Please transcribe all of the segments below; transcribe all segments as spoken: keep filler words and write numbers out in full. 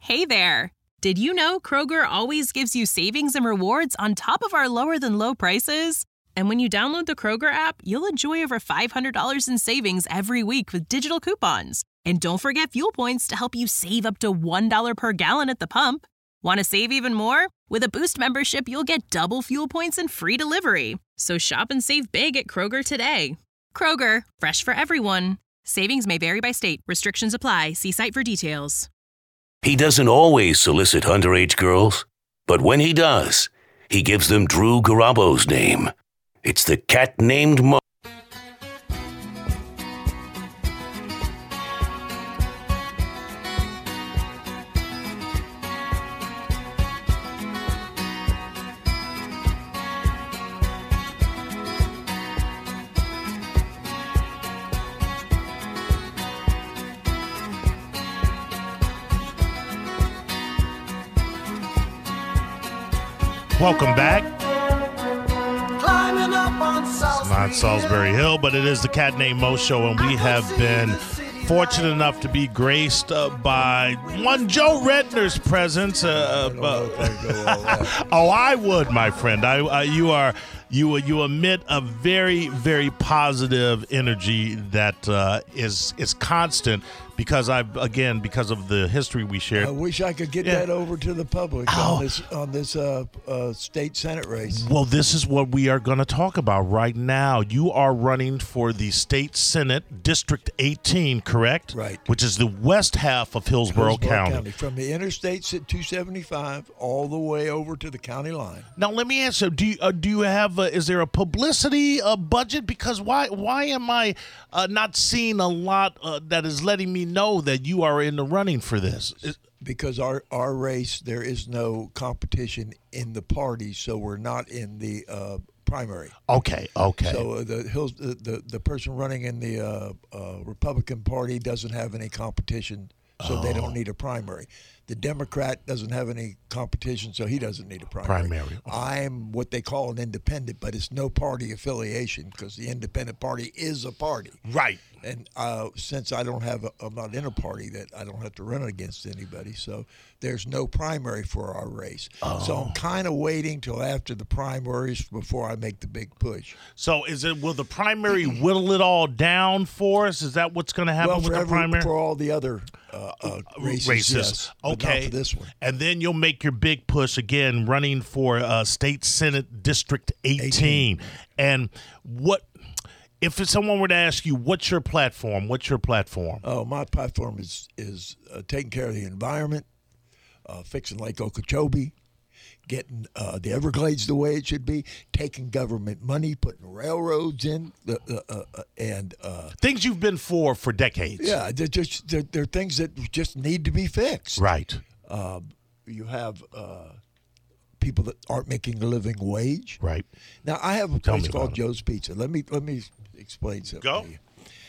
Hey there! Did you know Kroger always gives you savings and rewards on top of our lower-than-low prices? And when you download the Kroger app, you'll enjoy over five hundred dollars in savings every week with digital coupons. And don't forget fuel points to help you save up to one dollar per gallon at the pump. Want to save even more? With a Boost membership, you'll get double fuel points and free delivery. So shop and save big at Kroger today. Kroger, fresh for everyone. Savings may vary by state. Restrictions apply. See site for details. He doesn't always solicit underage girls, but when he does, he gives them Drew Garabo's name. It's the cat named Mo. Welcome back. It's not Salisbury Hill, but it is the Cat Named Mo Show, and we have been fortunate enough to be graced uh, by one Joe Redner's presence. Uh, uh, oh, I would, my friend. I, uh, you are you you emit a very very positive energy that uh, is is constant. Because I've again because of the history we shared. I wish I could get yeah. that over to the public oh. on this on this uh, uh, state senate race. Well, this is what we are going to talk about right now. You are running for the state senate, District eighteen, correct? Right. Which is the west half of Hillsborough, Hillsborough County. County, from the interstates at two seventy-five all the way over to the county line. Now, let me ask you: Do you uh, do you have? Uh, is there a publicity uh, budget? Because why why am I uh, not seeing a lot uh, that is letting me know that you are in the running for this? Because our, our race, there is no competition in the party, so we're not in the uh, primary. Okay, okay. So uh, the Hills, the, the the person running in the uh, uh, Republican Party doesn't have any competition, so oh. they don't need a primary. The Democrat doesn't have any competition, so he doesn't need a primary. Primary. I'm what they call an independent, but it's no party affiliation because the independent party is a party. Right. And uh, since I don't have, a, I'm not in a party, that I don't have to run against anybody. So there's no primary for our race. Oh. So I'm kind of waiting till after the primaries before I make the big push. So is it? Will the primary whittle it all down for us? Is that what's going to happen well, with the every, primary? For all the other uh, uh, races, races. Yes, Okay. But not for this one. And then you'll make your big push again, running for uh, State Senate District eighteen. eighteen. And what? If someone were to ask you, what's your platform? What's your platform? Oh, my platform is is uh, taking care of the environment, uh, fixing Lake Okeechobee, getting uh, the Everglades the way it should be, taking government money, putting railroads in, the, uh, uh, and uh, things you've been for for decades. Yeah, they're just they're, they're things that just need to be fixed. Right. Uh, you have uh, people that aren't making a living wage. Right. Now I have a Tell place me called about Joe's Pizza. Let me let me explain something Go. to you.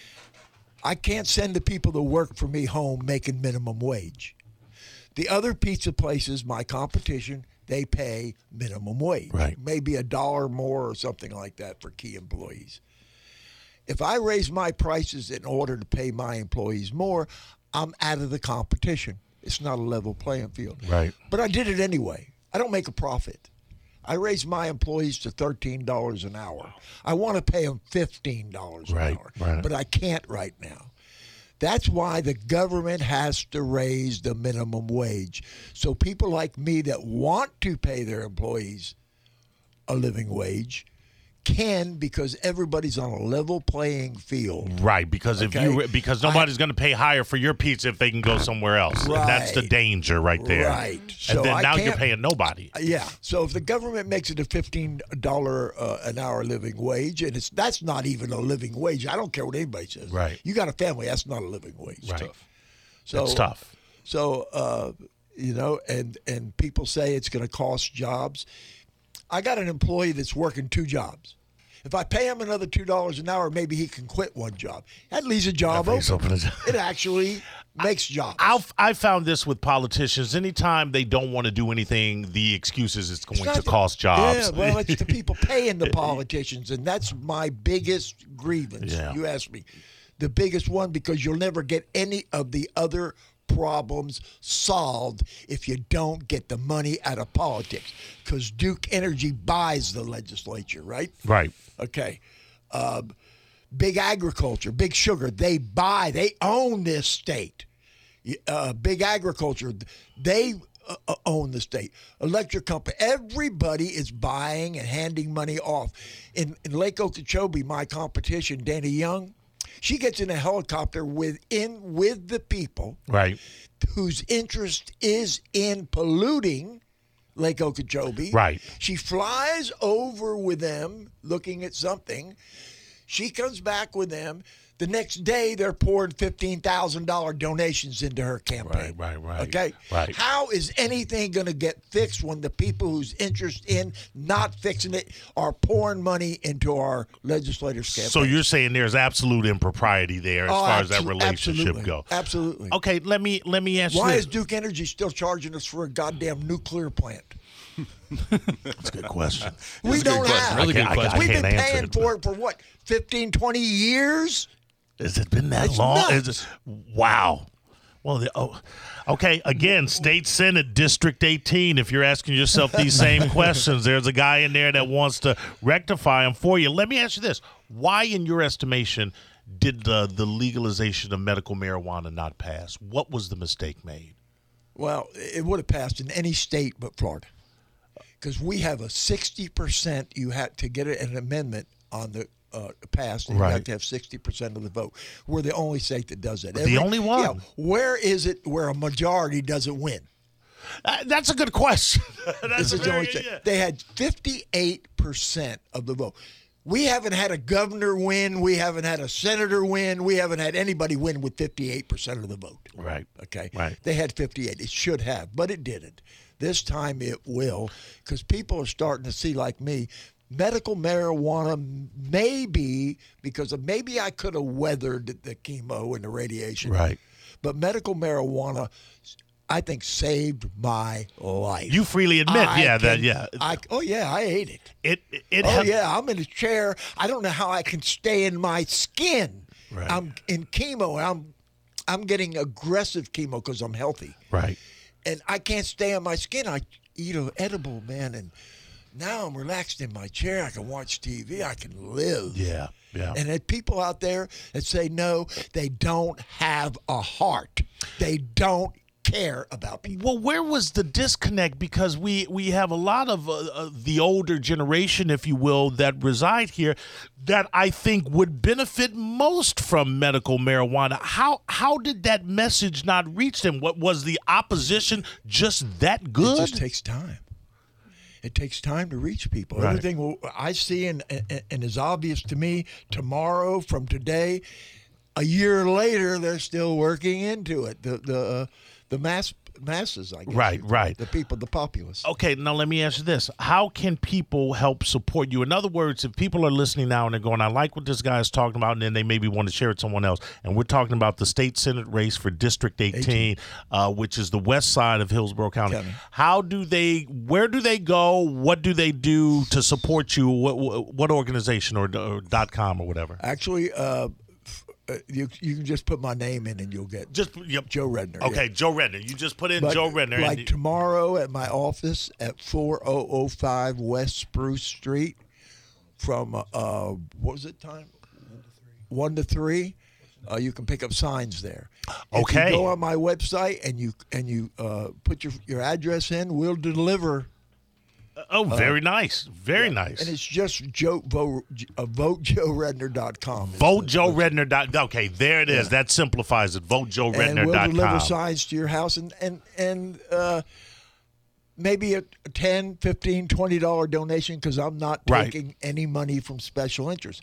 I can't send the people that work for me home making minimum wage. The other pizza places, my competition, they pay minimum wage. Right. Maybe a dollar more or something like that for key employees. If I raise my prices in order to pay my employees more, I'm out of the competition. It's not a level playing field. Right. But I did it anyway. I don't make a profit. I raised my employees to thirteen dollars an hour. I want to pay them fifteen dollars an right, hour, right. but I can't right now. That's why the government has to raise the minimum wage. So people like me that want to pay their employees a living wage can, because everybody's on a level playing field. Right, because okay? if you because nobody's going to pay higher for your pizza if they can go somewhere else. Right. And that's the danger right there. Right. And So then I now you're can't- paying nobody. Yeah. So if the government makes it a fifteen dollars uh, an hour living wage, and it's that's not even a living wage. I don't care what anybody says. Right. You got a family, that's not a living wage. Right. Tough. So It's tough. So uh, you know, and and people say it's going to cost jobs. I got an employee that's working two jobs. If I pay him another two dollars an hour, maybe he can quit one job. That leaves a job That leaves open. open It actually makes jobs. I'll, I found this with politicians. Anytime they don't want to do anything, the excuse is it's going It's not to the- cost jobs. Yeah, well, it's the people paying the politicians, and that's my biggest grievance. Yeah. You asked me. The biggest one, because you'll never get any of the other problems solved if you don't get the money out of politics. Because Duke Energy buys the legislature, right? Right. Okay. Uh, big agriculture, big sugar, they buy, they own this state. Uh, big agriculture, they uh, own the state. Electric company, everybody is buying and handing money off. In, in Lake Okeechobee, my competition, Dana Young, she gets in a helicopter within with the people, right, whose interest is in polluting Lake Okeechobee. Right. She flies over with them looking at something. She comes back with them. The next day, they're pouring fifteen thousand dollars donations into her campaign. Right, right, right. Okay? Right. How is anything going to get fixed when the people whose interest in not fixing it are pouring money into our legislators' campaign? So you're saying there's absolute impropriety there as Oh, far as that absolute- relationship absolutely. goes. Absolutely. Okay, let me let me ask Why you is this. Duke Energy still charging us for a goddamn nuclear plant? That's a good question. We That's a good don't question. have. Really good I can't- I question. We've been can't answer paying it, for it for what, fifteen, twenty years? Has it been that It's long? nuts. Is it, wow. Well, the, oh, okay. Again, State Senate District eighteen. If you're asking yourself these same questions, there's a guy in there that wants to rectify them for you. Let me ask you this: why, in your estimation, did the the legalization of medical marijuana not pass? What was the mistake made? Well, it would have passed in any state but Florida, because we have a sixty percent. You have to get an amendment on the uh, passed, and you Right. have to have sixty percent of the vote. We're the only state that does that. The only one? Yeah, where is it where a majority doesn't win? Uh, that's a good question. that's This a is the very only good, state. yeah. They had fifty-eight percent of the vote. We haven't had a governor win. We haven't had a senator win. We haven't had anybody win with fifty-eight percent of the vote. Right. Okay. Right. They had fifty-eight. It should have, but it didn't. This time it will, because people are starting to see, like me, medical marijuana maybe, because of maybe I could have weathered the chemo and the radiation. Right. But medical marijuana, I think, saved my life. You freely admit, I yeah, that can- yeah. I, oh, yeah, I ate it. It it, it Oh, had- yeah, I'm in a chair. I don't know how I can stay in my skin. Right. I'm in chemo. I'm I'm getting aggressive chemo because I'm healthy. Right. And I can't stay on my skin. I eat an edible, man, and now I'm relaxed in my chair. I can watch T V. I can live. Yeah. Yeah. And there people out there that say no, they don't have a heart. They don't care about people. Well, where was the disconnect? Because we, we have a lot of uh, uh, the older generation, if you will, that reside here that I think would benefit most from medical marijuana. How how did that message not reach them? What was the opposition just that good? It just takes time. It takes time to reach people. Right. Everything I see and, and, and is obvious to me tomorrow from today, a year later, they're still working into it. The the uh, the mass masses, I guess. Right, right. The people, the populace. Okay, now let me ask you this. How can people help support you? In other words, if people are listening now and they're going, I like what this guy is talking about, and then they maybe want to share it with someone else, and we're talking about the state Senate race for District eighteen, uh, which is the west side of Hillsborough County. County. How do they, where do they go? What do they do to support you? What, what organization or, or .com or whatever? Actually, uh, f- uh, you you can just put my name in and you'll get Just yep. Joe Redner. Okay, yeah. Joe Redner. You just put in But Joe Redner. Like and, tomorrow at my office at four thousand five West Spruce Street from, uh, what was it time? One to three. Uh, you can pick up signs there. If Okay. you go on my website and you and you uh, put your, your address in, we'll deliver. oh, very nice. Very nice. And it's just Joe, vote, uh, vote joe redner dot com. Vote Joe Redner. Dot, okay, there it is. That simplifies it. Vote Joe And Redner. we'll dot deliver com. signs to your house and and and uh, maybe a ten, fifteen, twenty dollar donation because I'm not Right. taking any money from special interests.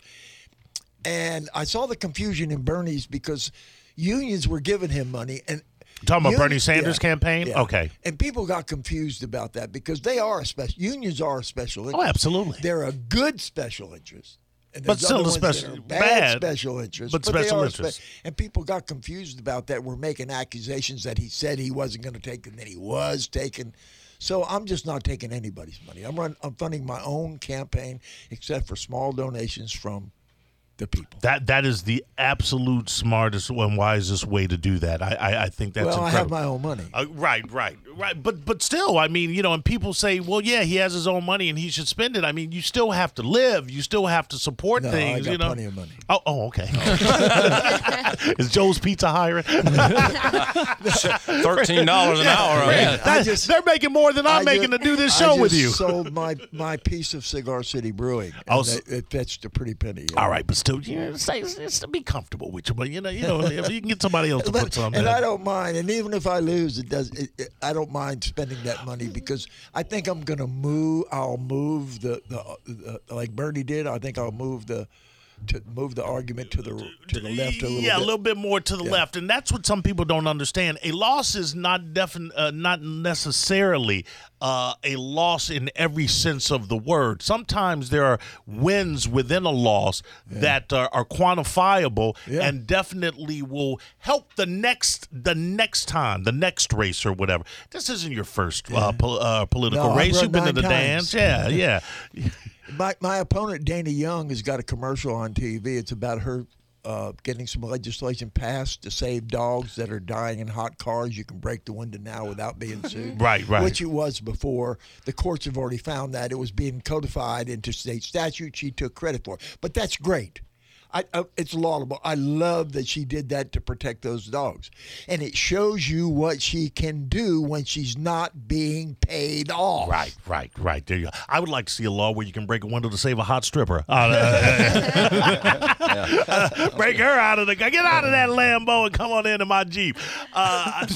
And I saw the confusion in Bernie's because unions were giving him money and Talking about Uni- Bernie Sanders' yeah, campaign? yeah. Okay. And people got confused about that because they are a special unions are a special interest. Oh, absolutely. They're a good special interest. And But there's still other a ones that special- are bad, bad, special interest. but they special are interest. and people got confused about that. We're making accusations that he said he wasn't going to take and then he was taking. So I'm just not taking anybody's money. I'm run, I'm funding my own campaign, except for small donations from the people. That that is the absolute smartest and wisest way to do that. I I, I think that's well, incredible. I have my own money. Uh, right, right, right. But but still, I mean, you know, and people say, well, yeah, he has his own money and he should spend it. I mean, you still have to live. You still have to support no, things. I got you know, plenty of money. Oh, oh, okay. Is Joe's Pizza hiring? Thirteen dollars an hour. Yeah. That- I just- they're making more than I'm I making just- to do this I show just with you. sold my my piece of Cigar City Brewing. Oh, And so- it, it fetched a pretty penny. you All know. right, but still, you know, say it's to be comfortable with you, but you know, you know, if you can get somebody else to put But, something. and in. I don't mind. And even if I lose, it does. It, it, I don't mind spending that money because I think I'm going to move. I'll move the, the the like Bernie did. I think I'll move the to move the argument to the to the left a little yeah, bit. a little bit more to the Yeah. left, and that's what some people don't understand. A loss is not defin- uh, not necessarily uh, a loss in every sense of the word. Sometimes there are wins within a loss that uh, are quantifiable Yeah. and definitely will help the next the next time, the next race or whatever. This isn't your first uh, pol- uh, political No, I've race. run You've been to nine the times. dance, yeah, yeah. My my opponent Dana Young has got a commercial on T V. It's about her uh, getting some legislation passed to save dogs that are dying in hot cars. You can break the window now without being sued. Right, right. Which it was before. The courts have already found that it was being codified into state statute. She took credit for it, but that's great. I, I, it's laudable. I love that she did that to protect those dogs. And it shows you what she can do when she's not being paid off. Right, right, right. There you go. I would like to see a law where you can break a window to save a hot stripper. Uh, break her out of the get out of that Lambo and come on into my Jeep. Uh,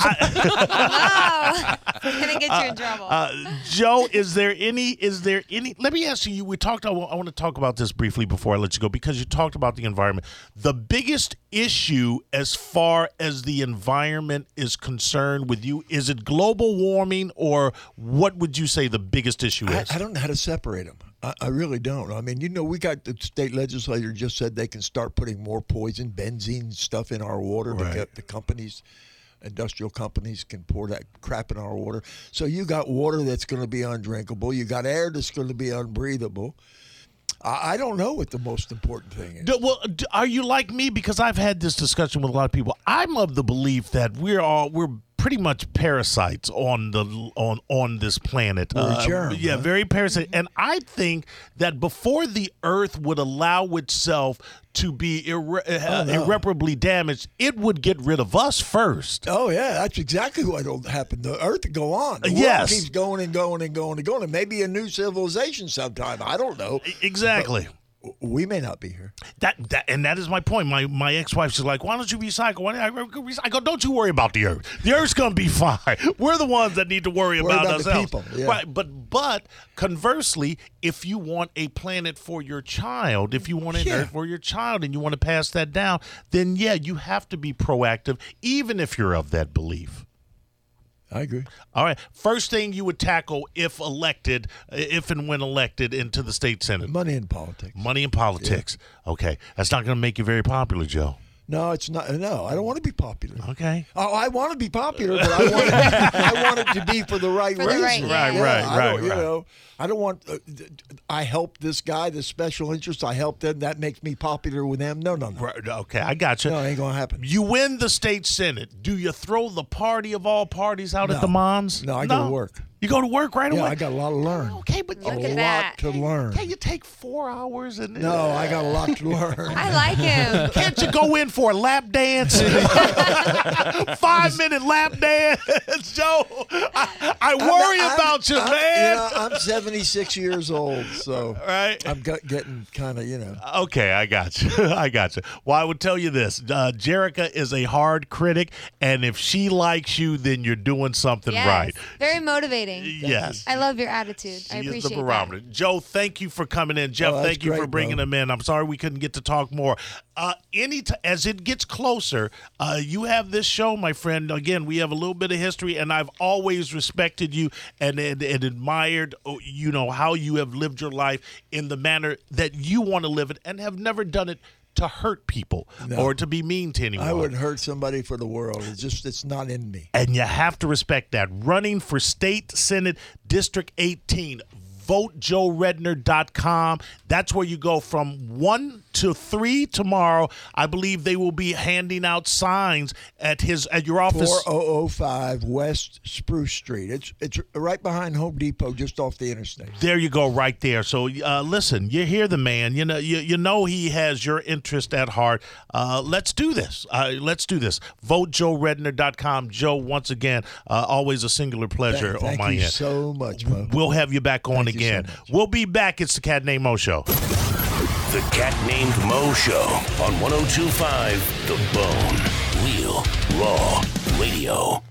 I, Oh, gonna get you in trouble. uh, Joe, is there any? Is there any? Let me ask you. We talked. I want to talk about this briefly before I let you go because you talked about the environment. The biggest issue as far as the environment is concerned with you, is it global warming or what would you say the biggest issue I, is? I don't know how to separate them. I, I really don't. I mean, you know, we got the state legislature just said they can start putting more poison, benzene stuff in our water. Right. The, the companies, industrial companies can pour that crap in our water. So you got water that's going to be undrinkable. You got air that's going to be unbreathable. I, I don't know what the most important thing is. Do, well, do, are you like me? Because I've had this discussion with a lot of people. I'm of the belief that we're all we're pretty much parasites on the on on this planet. We're a germ, yeah, huh? very parasite. And I think that before the Earth would allow itself to be irre- uh, Oh, no. irreparably damaged, it would get rid of us first. Oh yeah, that's exactly what'll happen. The Earth will go on. The world Yes. keeps going and going and going and going, and maybe a new civilization sometime. I don't know. Exactly. We may not be here. That, that and that is my point. My my ex wife is like, why don't you recycle? Why don't I, recycle? I go, don't you worry about the earth. The earth's gonna be fine. We're the ones that need to worry, Worry about, about the ourselves. people, yeah. Right. But but conversely, if you want a planet for your child, if you want an Yeah. earth for your child, and you want to pass that down, then yeah, you have to be proactive, even if you're of that belief. I agree. All right. First thing you would tackle if elected, if and when elected into the state senate. Money in politics. Money in politics. Okay. That's not going to make you very popular, Joe. No, it's not. No, I don't want to be popular. Okay. Oh, I want to be popular, but I want it, I want it to be for the right For the reason. right- Right, Yeah, right, I right, don't, you right. know, I don't want. Uh, I help this guy, this special interest. I help them. That makes me popular with them. No, no, no. Right, okay, I got you. No, it ain't gonna happen. You win the state senate. Do you throw the party of all parties out at No. the Mons? No, I go to work. You go to work right Yeah, away? I got a lot to learn. Okay, but A Look you, at lot that. to learn. can you take four hours and No, I got a lot to learn. I like him. Can't you go in for a lap dance? Five minute lap dance, Joe. I, I worry I'm- about you, I'm- man. You know, I'm seventy-six years old, so Right. I'm got, getting kind of, you know. Okay, I got you. I got you. Well, I would tell you this. Uh, Jerica is a hard critic, and if she likes you, then you're doing something Yes. right. Very motivating. Yes. I love your attitude. I She is appreciate the barometer. Joe, thank you for coming in. Jeff, Oh, that's thank you for great, bringing bro. him in. I'm sorry we couldn't get to talk more. Uh, any t- as it gets closer, uh, you have this show, my friend. Again, we have a little bit of history, and I've always respected you and, and, and admired, oh, you know, how you have lived your life in the manner that you want to live it, and have never done it to hurt people No. or to be mean to anyone. I wouldn't hurt somebody for the world. It's just, it's not in me. And you have to respect that. Running for State Senate District eighteen, vote joe redner dot com. That's where you go from one till three tomorrow. I believe they will be handing out signs at his at your office. four thousand five West Spruce Street. It's it's right behind Home Depot, just off the interstate. There you go, right there. So uh, listen, you hear the man. You know, you, you know he has your interest at heart. Uh, let's do this. Uh, let's do this. vote joe redner dot com. Joe, once again, uh, always a singular pleasure Thank, thank on my you end. so much, Mo. We'll have you back on Thank you so again. much. We'll be back. It's the Cat Named Mo Show. The Cat Named Mo Show on one oh two point five The Bone. Real Raw Radio.